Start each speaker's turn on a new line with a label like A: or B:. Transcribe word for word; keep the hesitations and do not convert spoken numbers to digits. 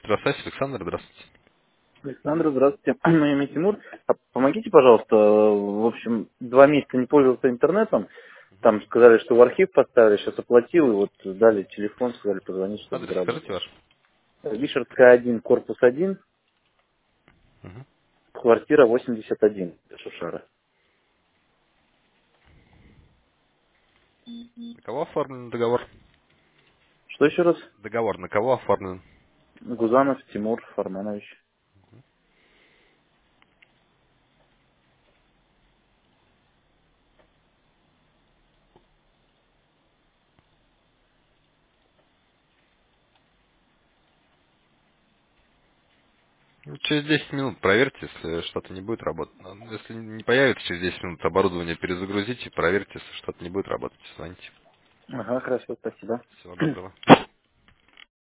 A: Здравствуйте, Александр, здравствуйте.
B: Александр, здравствуйте. Мое имя Тимур. А помогите, пожалуйста, в общем, два месяца не пользовался интернетом. Там сказали, что в архив поставили, сейчас оплатил, и вот дали телефон, сказали позвонить, чтобы
A: Адрес скажите
B: заработал.
A: ваш.
B: Вишерская один, корпус один,
A: Мгм.
B: квартира восемьдесят один, Шушара.
A: На кого оформлен договор?
B: Что еще раз?
A: Договор на кого оформлен?
B: Гузанов Тимур Фарманович.
A: Ну, через десять минут проверьте, если что-то не будет работать. Ну, если не появится через десять минут, оборудование перезагрузите, проверьте, если что-то не будет работать, звоните.
B: Ага, хорошо, спасибо.
A: Всего доброго.